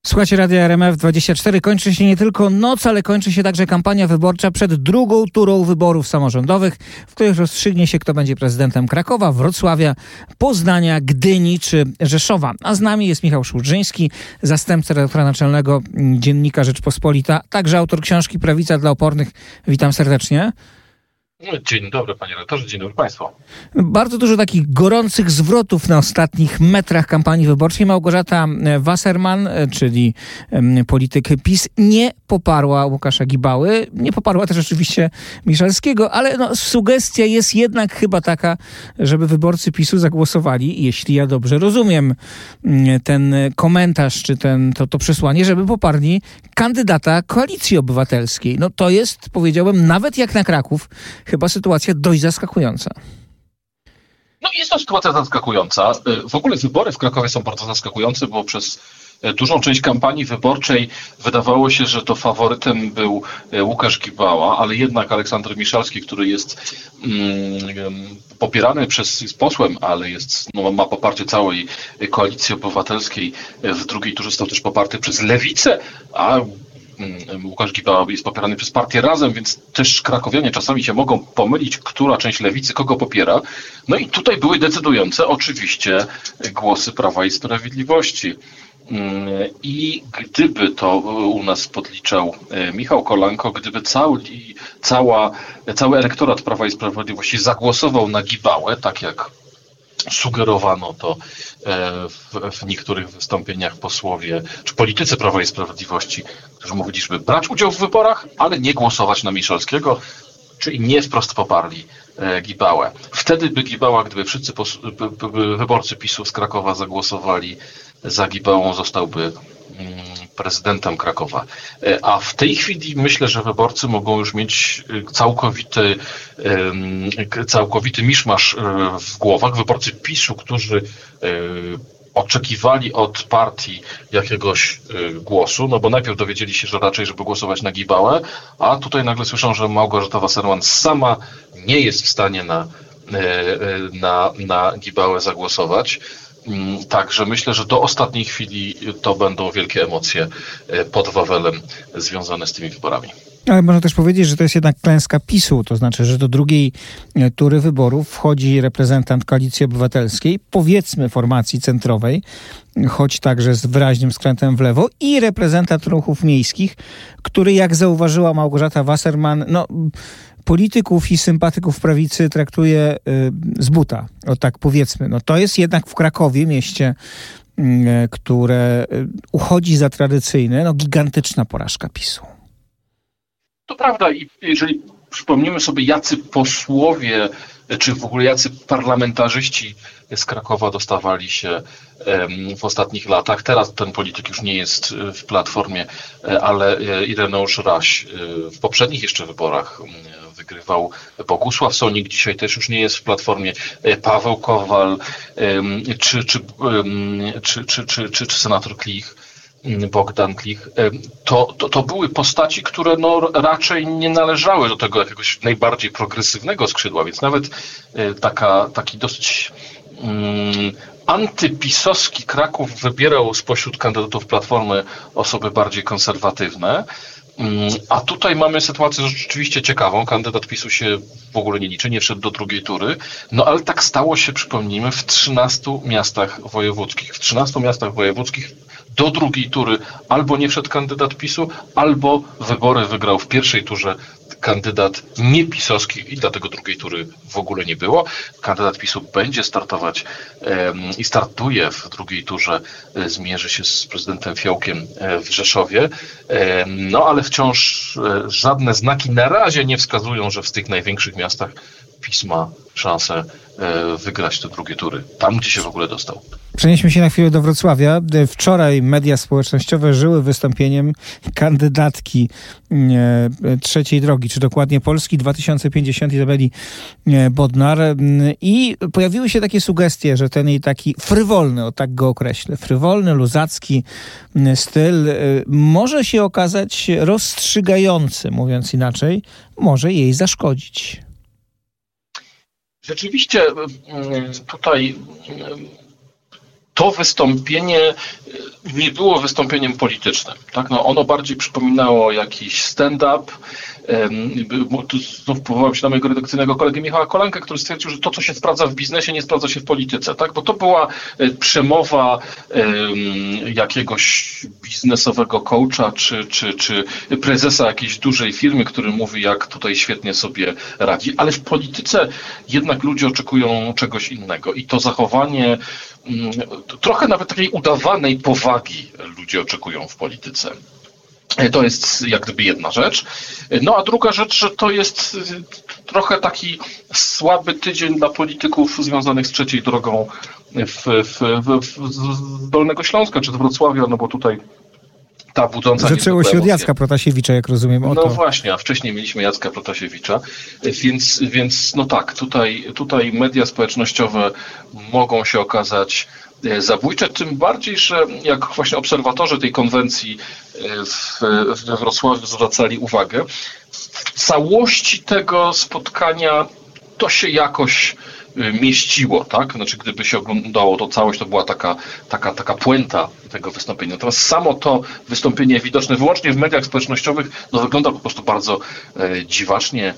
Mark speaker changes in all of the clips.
Speaker 1: Słuchajcie Radia RMF24. Kończy się nie tylko noc, ale kończy się także kampania wyborcza przed drugą turą wyborów samorządowych, w których rozstrzygnie się, kto będzie prezydentem Krakowa, Wrocławia, Poznania, Gdyni czy Rzeszowa. A z nami jest Michał Szłudrzyński, zastępca redaktora naczelnego Dziennika Rzeczpospolita, także autor książki Prawica dla opornych. Witam serdecznie.
Speaker 2: Dzień dobry panie redaktorze, dzień dobry państwu.
Speaker 1: Bardzo dużo takich gorących zwrotów na ostatnich metrach kampanii wyborczej. Małgorzata Wasserman, czyli polityk PiS, nie poparła Łukasza Gibały. Nie poparła też oczywiście Miszalskiego, ale sugestia jest jednak chyba taka, żeby wyborcy PiS-u zagłosowali, jeśli ja dobrze rozumiem ten komentarz, czy to przesłanie, żeby poparli kandydata Koalicji Obywatelskiej. No to jest, powiedziałbym, nawet jak na Kraków, chyba sytuacja dość zaskakująca.
Speaker 2: No jest to sytuacja zaskakująca. W ogóle wybory w Krakowie są bardzo zaskakujące, bo przez dużą część kampanii wyborczej wydawało się, że to faworytem był Łukasz Gibała, ale jednak Aleksander Miszalski, który jest popierany jest posłem, ale ma poparcie całej Koalicji Obywatelskiej. W drugiej turze został też poparty przez Lewicę, a Łukasz Gibała jest popierany przez partię Razem, więc też krakowianie czasami się mogą pomylić, która część lewicy kogo popiera. No i tutaj były decydujące oczywiście głosy Prawa i Sprawiedliwości. I gdyby to u nas podliczał Michał Kolanko, gdyby cały elektorat Prawa i Sprawiedliwości zagłosował na Gibałę, tak jak sugerowano to w niektórych wystąpieniach posłowie czy politycy Prawa i Sprawiedliwości, którzy mówili, żeby brać udział w wyborach, ale nie głosować na Miszalskiego, czyli nie wprost poparli Gibałę. Wtedy by Gibała, gdyby wszyscy wyborcy PiS-u z Krakowa zagłosowali za Gibałą, zostałby prezydentem Krakowa. A w tej chwili myślę, że wyborcy mogą już mieć całkowity miszmasz w głowach. Wyborcy PiS-u, którzy oczekiwali od partii jakiegoś głosu, no bo najpierw dowiedzieli się, że raczej, żeby głosować na Gibałę, a tutaj nagle słyszą, że Małgorzata Wasserman sama nie jest w stanie na Gibałę zagłosować. Także myślę, że do ostatniej chwili to będą wielkie emocje pod Wawelem związane z tymi wyborami.
Speaker 1: Ale można też powiedzieć, że to jest jednak klęska PiS-u, to znaczy, że do drugiej tury wyborów wchodzi reprezentant Koalicji Obywatelskiej, powiedzmy formacji centrowej, choć także z wyraźnym skrętem w lewo, i reprezentant ruchów miejskich, który, jak zauważyła Małgorzata Wasserman, polityków i sympatyków prawicy traktuje z buta, o tak powiedzmy. To jest jednak w Krakowie, mieście, które uchodzi za tradycyjne, gigantyczna porażka PiS-u.
Speaker 2: To prawda i jeżeli przypomnimy sobie, jacy posłowie, czy w ogóle jacy parlamentarzyści z Krakowa dostawali się w ostatnich latach. Teraz ten polityk już nie jest w Platformie, ale Ireneusz Raś w poprzednich jeszcze wyborach wygrywał. Bogusław Sonik dzisiaj też już nie jest w Platformie. Paweł Kowal czy senator Klich. Bogdan Klich, to były postaci, które raczej nie należały do tego jakiegoś najbardziej progresywnego skrzydła, więc nawet taki dosyć antypisowski Kraków wybierał spośród kandydatów Platformy osoby bardziej konserwatywne. A tutaj mamy sytuację rzeczywiście ciekawą. Kandydat PiS-u się w ogóle nie liczy, nie wszedł do drugiej tury. Ale tak stało się, przypomnijmy, w 13 miastach wojewódzkich. W 13 miastach wojewódzkich do drugiej tury albo nie wszedł kandydat PiS-u, albo wybory wygrał w pierwszej turze kandydat niepisowski i dlatego drugiej tury w ogóle nie było. Kandydat PiS-u będzie startować i startuje w drugiej turze, zmierzy się z prezydentem Fiołkiem w Rzeszowie, ale wciąż żadne znaki na razie nie wskazują, że w tych największych miastach PiS ma szansę wygrać te drugie tury. Tam, gdzie się w ogóle dostał.
Speaker 1: Przenieśmy się na chwilę do Wrocławia. Wczoraj media społecznościowe żyły wystąpieniem kandydatki trzeciej drogi, czy dokładnie Polski 2050 Izabeli Bodnar, i pojawiły się takie sugestie, że ten jej taki frywolny, o tak go określę, frywolny, luzacki styl może się okazać rozstrzygający, mówiąc inaczej, może jej zaszkodzić.
Speaker 2: Rzeczywiście tutaj to wystąpienie nie było wystąpieniem politycznym. Tak? No, ono bardziej przypominało jakiś stand-up. Tu znów powołałem się na mojego redakcyjnego kolegę Michała Kolankę, który stwierdził, że to, co się sprawdza w biznesie, nie sprawdza się w polityce. Tak? Bo to była przemowa jakiegoś biznesowego coacha czy prezesa jakiejś dużej firmy, który mówi, jak tutaj świetnie sobie radzi. Ale w polityce jednak ludzie oczekują czegoś innego. I to zachowanie trochę nawet takiej udawanej powagi ludzie oczekują w polityce. To jest jak gdyby jedna rzecz. No a druga rzecz, że to jest trochę taki słaby tydzień dla polityków związanych z trzeciej drogą z Dolnego Śląska czy z Wrocławia, no bo tutaj ta budząca...
Speaker 1: Zaczęło się od Jacka Protasiewicza, jak rozumiem.
Speaker 2: No właśnie, a wcześniej mieliśmy Jacka Protasiewicza, więc no tak, tutaj media społecznościowe mogą się okazać zabójcze, tym bardziej, że jak właśnie obserwatorzy tej konwencji we Wrocławiu zwracali uwagę, w całości tego spotkania to się jakoś mieściło, tak? Znaczy, gdyby się oglądało to całość, to była taka puenta tego wystąpienia. Natomiast samo to wystąpienie widoczne wyłącznie w mediach społecznościowych, no wygląda po prostu bardzo dziwacznie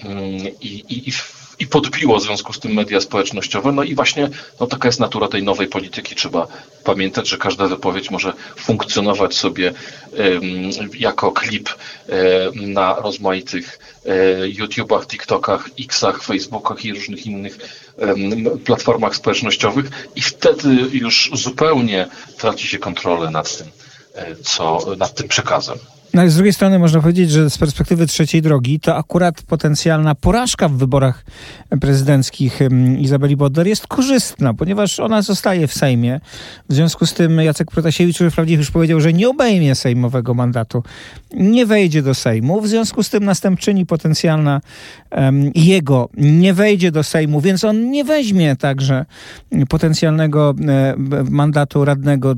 Speaker 2: i podbiło w związku z tym media społecznościowe. No i właśnie taka jest natura tej nowej polityki. Trzeba pamiętać, że każda wypowiedź może funkcjonować sobie jako klip na rozmaitych YouTubach, TikTokach, Xach, Facebookach i różnych innych platformach społecznościowych i wtedy już zupełnie traci się kontrolę nad tym przekazem.
Speaker 1: No ale z drugiej strony można powiedzieć, że z perspektywy trzeciej drogi to akurat potencjalna porażka w wyborach prezydenckich Izabeli Bodnar jest korzystna, ponieważ ona zostaje w Sejmie. W związku z tym Jacek Protasiewicz, który wprawdzie już powiedział, że nie obejmie sejmowego mandatu, nie wejdzie do Sejmu. W związku z tym następczyni potencjalna jego nie wejdzie do Sejmu, więc on nie weźmie potencjalnego mandatu radnego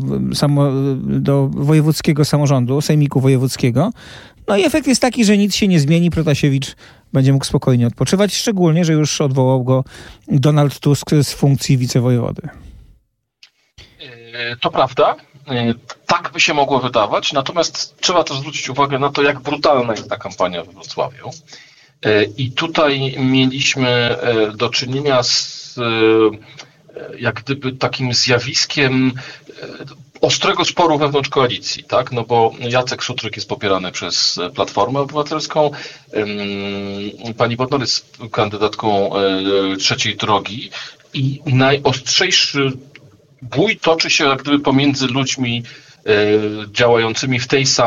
Speaker 1: do wojewódzkiego samorządu, sejmiku wojewódzkiego. No i efekt jest taki, że nic się nie zmieni. Protasiewicz będzie mógł spokojnie odpoczywać, szczególnie, że już odwołał go Donald Tusk z funkcji wicewojewody.
Speaker 2: To prawda. Tak by się mogło wydawać. Natomiast trzeba też zwrócić uwagę na to, jak brutalna jest ta kampania we Wrocławiu. I tutaj mieliśmy do czynienia z jak gdyby takim zjawiskiem ostrego sporu wewnątrz koalicji, tak? No bo Jacek Sutryk jest popierany przez Platformę Obywatelską, pani Bodnar jest kandydatką trzeciej drogi i najostrzejszy bój toczy się jak gdyby pomiędzy ludźmi działającymi w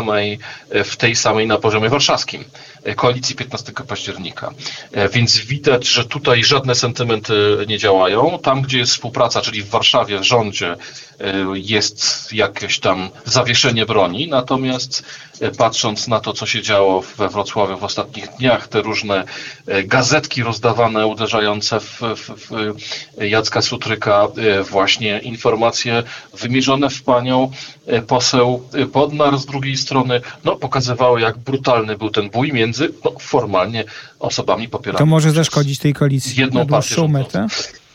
Speaker 2: tej samej na poziomie warszawskim koalicji 15 października. Więc widać, że tutaj żadne sentymenty nie działają. Tam, gdzie jest współpraca, czyli w Warszawie, w rządzie, jest jakieś tam zawieszenie broni. Natomiast patrząc na to, co się działo we Wrocławiu w ostatnich dniach, te różne gazetki rozdawane, uderzające w Jacka Sutryka, właśnie informacje wymierzone w panią poseł Bodnar z drugiej strony, pokazywały, jak brutalny był ten bój między formalnie osobami popieranymi.
Speaker 1: To może zaszkodzić tej koalicji
Speaker 2: jedną partię metę?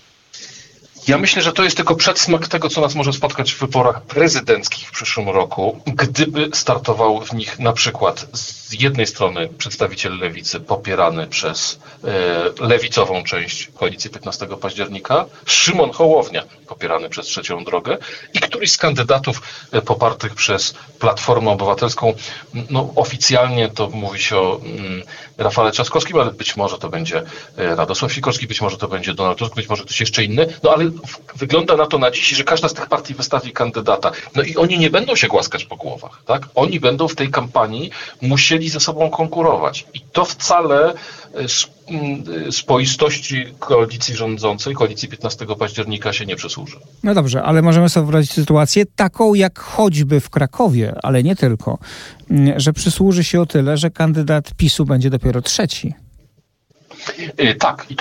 Speaker 2: Ja myślę, że to jest tylko przedsmak tego, co nas może spotkać w wyborach prezydenckich w przyszłym roku, gdyby startował w nich na przykład z jednej strony przedstawiciel lewicy popierany przez lewicową część koalicji 15 października, Szymon Hołownia popierany przez trzecią drogę i któryś z kandydatów popartych przez Platformę Obywatelską. Oficjalnie to mówi się o Rafale Trzaskowskim, ale być może to będzie Radosław Sikorski, być może to będzie Donald Tusk, być może ktoś jeszcze inny, ale wygląda na to na dziś, że każda z tych partii wystawi kandydata. I oni nie będą się głaskać po głowach, tak? Oni będą w tej kampanii musieli ze sobą konkurować. I to wcale spoistości koalicji rządzącej, koalicji 15 października się nie przysłuży.
Speaker 1: No dobrze, ale możemy sobie wyobrazić sytuację taką jak choćby w Krakowie, ale nie tylko, że przysłuży się o tyle, że kandydat PiS-u będzie dopiero trzeci.
Speaker 2: Tak, i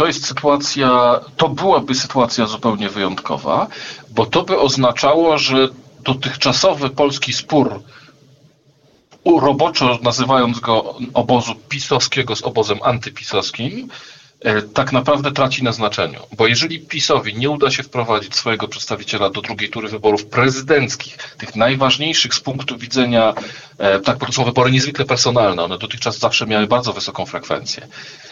Speaker 2: to byłaby sytuacja zupełnie wyjątkowa, bo to by oznaczało, że dotychczasowy polski spór, roboczo nazywając go obozu pisowskiego z obozem antypisowskim, tak naprawdę traci na znaczeniu. Bo jeżeli PiS-owi nie uda się wprowadzić swojego przedstawiciela do drugiej tury wyborów prezydenckich, tych najważniejszych z punktu widzenia, tak, bo to są wybory niezwykle personalne, one dotychczas zawsze miały bardzo wysoką frekwencję,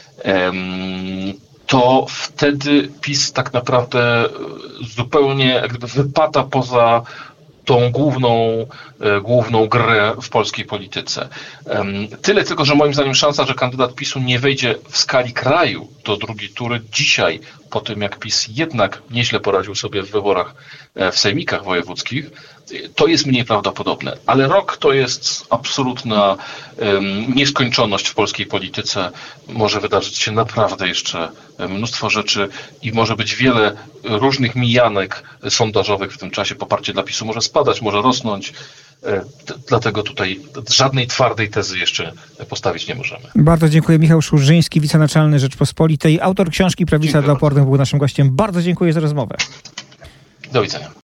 Speaker 2: to wtedy PiS tak naprawdę zupełnie jak gdyby wypada poza tą główną grę w polskiej polityce. Tyle tylko, że moim zdaniem szansa, że kandydat PiS-u nie wejdzie w skali kraju do drugiej tury dzisiaj, po tym jak PiS jednak nieźle poradził sobie w wyborach w sejmikach wojewódzkich, to jest mniej prawdopodobne. Ale rok to jest absolutna nieskończoność w polskiej polityce. Może wydarzyć się naprawdę jeszcze mnóstwo rzeczy i może być wiele różnych mijanek sondażowych w tym czasie. Poparcie dla PiS-u może spadać, może rosnąć. Dlatego tutaj żadnej twardej tezy jeszcze postawić nie możemy.
Speaker 1: Bardzo dziękuję. Michał Szurżyński, wicenaczelny Rzeczpospolitej, autor książki Prawica dla opornych, był naszym gościem. Bardzo dziękuję za rozmowę.
Speaker 2: Do widzenia.